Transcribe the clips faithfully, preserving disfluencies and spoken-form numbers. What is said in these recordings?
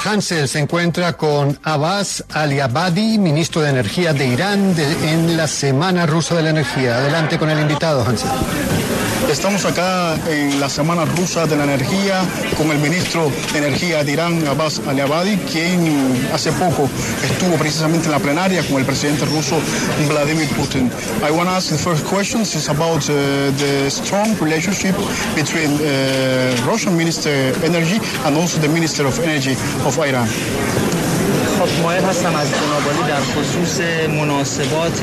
Hansel se encuentra con Abbas Ali-Abadi, ministro de Energía de Irán, de, en la Semana Rusa de la Energía. Adelante con el invitado, Hansel. Estamos acá en la Semana Rusa de la Energía con el ministro de Energía de Irán, Abbas Ali-Abadi, quien hace poco estuvo precisamente en la plenaria con el presidente ruso Vladimir Putin. I want to ask the first question is about uh, the strong relationship between uh, Russian Minister of Energy and also the Minister of Energy of Iran. خب مایل هستم از جناب عالی در خصوص مناسبات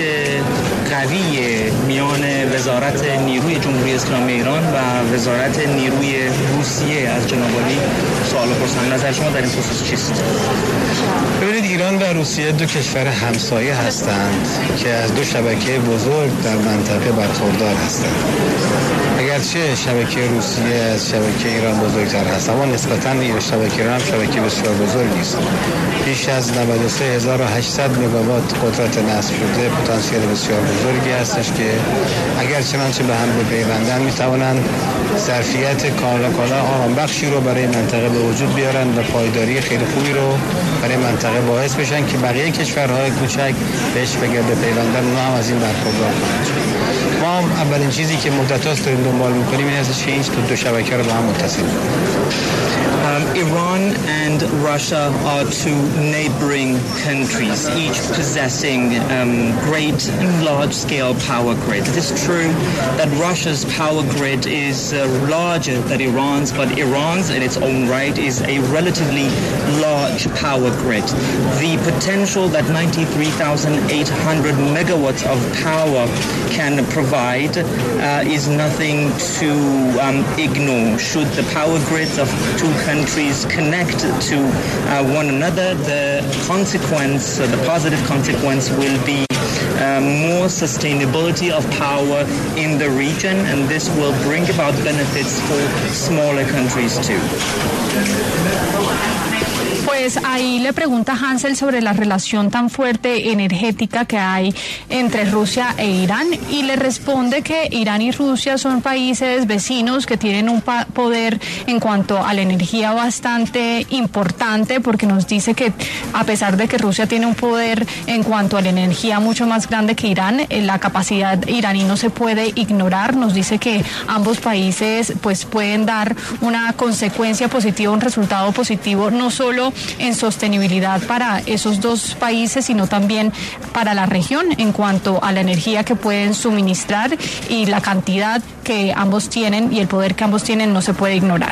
قوی میان وزارت نیروی جمهوری اسلامی ایران و وزارت نیروی روسیه از جناب عالی سوال بپرسم. نظر شما در این خصوص چیست؟ ببینید، ایران و روسیه دو کشور همسایه هستند که از دو شبکه بزرگ در منطقه برخوردار هستند. اگرچه شبکه روسیه از شبکه ایران بزرگتر هست، اما نسبتاً این شبکه ایران هم شبکه بسیار بزرگی است. بیش از نود و سه هزار و هشتصد مگاوات قدرت نصب شده، پتانسیل بسیار بزرگی هستش که اگر چنانچه به هم بپیوندن میتوانند ظرفیت کالا کالا آرامبخشی رو برای منطقه به وجود بیارن و پایداری خیلی خوبی رو برای منطقه باعث بشن که بقیه کشورهای کوچک بهش بگه بپیوندن، اونا هم از این برخوردار کنند. ما هم اولین چیزی که مدت‌هاست داریم دنبال می‌کنیم این هستش که این دو شبکه رو با هم متصل کنیم. Um, Iran and Russia are two neighboring countries, each possessing um, great and large-scale power grids. It is true that Russia's power grid is uh, larger than Iran's, but Iran's, in its own right, is a relatively large power grid. The potential that ninety-three thousand eight hundred megawatts of power can provide uh, is nothing to um, ignore. Should the power grids of two countries connect to uh, one another, the consequence, uh, the positive consequence will be uh, more sustainability of power in the region, and this will bring about benefits for smaller countries too. Pues ahí le pregunta Hansel sobre la relación tan fuerte energética que hay entre Rusia e Irán y le responde que Irán y Rusia son países vecinos que tienen un poder en cuanto a la energía bastante importante, porque nos dice que a pesar de que Rusia tiene un poder en cuanto a la energía mucho más grande que Irán, la capacidad iraní no se puede ignorar. Nos dice que ambos países pues pueden dar una consecuencia positiva, un resultado positivo, no solo en sostenibilidad para esos dos países, sino también para la región en cuanto a la energía que pueden suministrar, y la cantidad que ambos tienen y el poder que ambos tienen no se puede ignorar.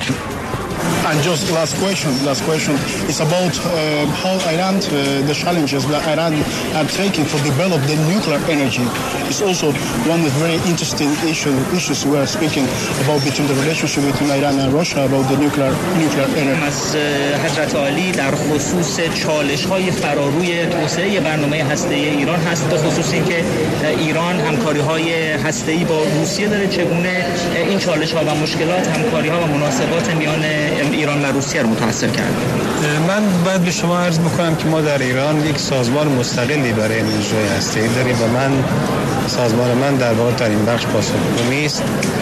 And just last question, last question is about uh, how Iran, uh, the challenges that Iran are taking for develop the nuclear energy. It's also one of the very interesting issue, issues we are speaking about between the relationship between Iran and Russia about the nuclear nuclear energy. از حضرت عالی در خصوص چالش‌های فراروی توسعه برنامه هسته‌ای ایران هست، به خصوص اینکه ایران همکاری‌های هسته‌ای با روسیه داره، چگونه این چالش‌ها و مشکلات همکاری‌ها و مناسبات میان ایران و روسیه رو متأثر کرد. من باید به شما عرض بکنم که ما در ایران یک سازمان مستقلی برای انرژی هسته‌ای داریم و من سازمان من در واقع در این بخش پاسخگو نیست،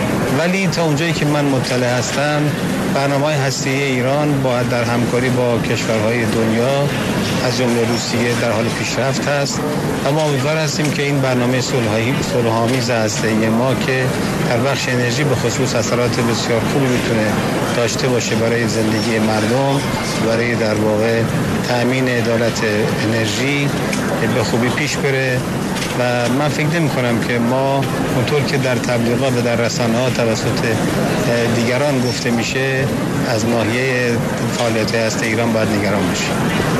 ولی تا اونجایی که من مطلع هستم برنامه‌های هسته‌ای ایران با در همکاری با کشورهای دنیا از جمله روسیه در حال پیشرفت است و ما امیدوار هستیم که این برنامه صلح‌آمیز هسته‌ای ما که در بخش انرژی به خصوص اثرات بسیار خوبی میتونه داشته باشه برای زندگی مردم، برای در واقع تأمین عدالت انرژی به خوبی پیش بره. و من فکر نمی کنم که ما اونطور که در تبلیغات و در رسانه ها توسط دیگران گفته میشه از ناحیه فعالیت هسته ایران باید نگران باشیم.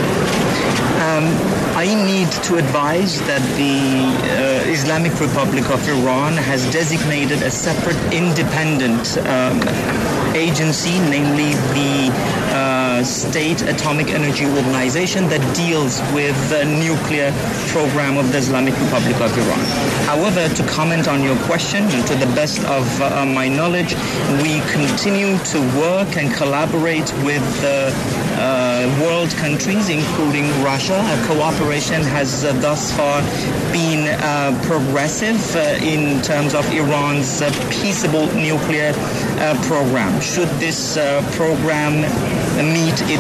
Um, I need to advise that the uh, Islamic Republic of Iran has designated a separate independent um, agency, namely the uh, State Atomic Energy Organization, that deals with the nuclear program of the Islamic Republic of Iran. However, to comment on your question, and to the best of uh, my knowledge, we continue to work and collaborate with the uh, world countries, including Russia. Our cooperation has uh, thus far been uh, progressive uh, in terms of Iran's uh, peaceable nuclear uh, program. Should this uh, program meet its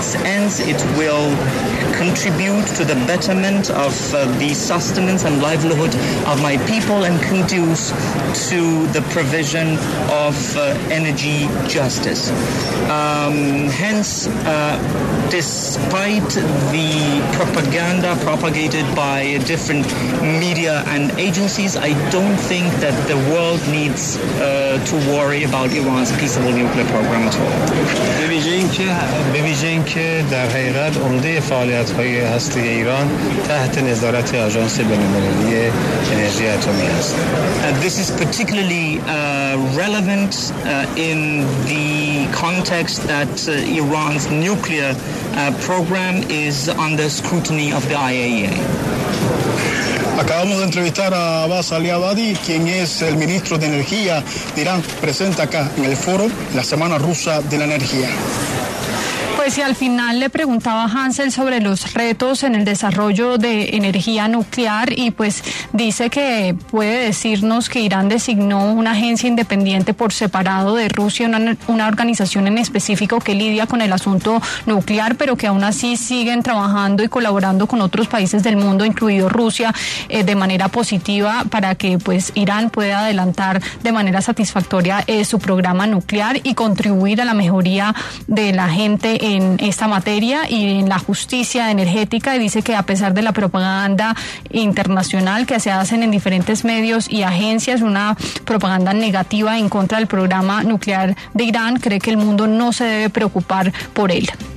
its ends, it will contribute to the betterment of uh, the sustenance and livelihood of my people and conduce to the provision of uh, energy justice. Um, hence, uh, despite the propaganda propagated by different media and agencies, I don't think that the world needs uh, to worry about Iran's peaceable nuclear program at all. به ویژه اینکه در حقیقت عمده فعالیت‌های هسته ایران تحت نظارت آژانس بین‌المللی انرژی اتمی است. This is particularly uh, relevant uh, in the context that uh, Iran's nuclear uh, program is under scrutiny of the I A E A. Acabamos de entrevistar a Abbas Ali Abadi, quien es el ministro de Energía de Irán, presente acá en el foro, la Semana Rusa de la Energía. Pues y al final le preguntaba a Hansel sobre los retos en el desarrollo de energía nuclear y pues dice que puede decirnos que Irán designó una agencia independiente por separado de Rusia, una, una organización en específico que lidia con el asunto nuclear, pero que aún así siguen trabajando y colaborando con otros países del mundo, incluido Rusia, eh, de manera positiva para que pues Irán pueda adelantar de manera satisfactoria eh, su programa nuclear y contribuir a la mejoría de la gente en esta materia y en la justicia energética. Y dice que a pesar de la propaganda internacional que se hacen en diferentes medios y agencias, una propaganda negativa en contra del programa nuclear de Irán, cree que el mundo no se debe preocupar por él.